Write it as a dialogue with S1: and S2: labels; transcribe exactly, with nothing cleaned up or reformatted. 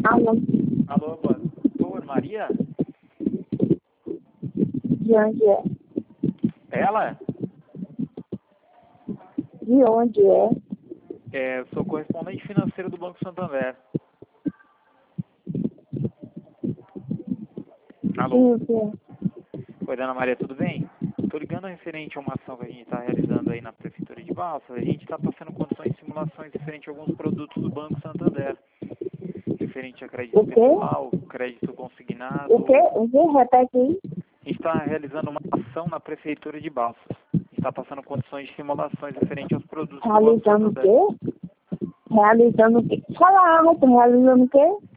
S1: Alô?
S2: Alô, boa, boa Maria?
S1: De onde é?
S2: Ela?
S1: De onde é?
S2: É, eu sou correspondente financeiro do Banco Santander. Alô?
S1: Sim, o quê?
S2: Oi, dona Maria, tudo bem? Estou ligando referente a uma ação que a gente está realizando aí na Prefeitura de Balsas. A gente está passando condições e simulações referente a alguns produtos do Banco Santander. Referente a crédito
S1: O quê?
S2: pessoal, crédito consignado.
S1: O quê? O quê? Repete aí.
S2: A gente está realizando uma ação na Prefeitura de Balsas. A gente está passando condições de simulações referente aos produtos do Banco
S1: Realizando o
S2: Santander.
S1: quê? Realizando o quê? Fala alto, realizando o quê?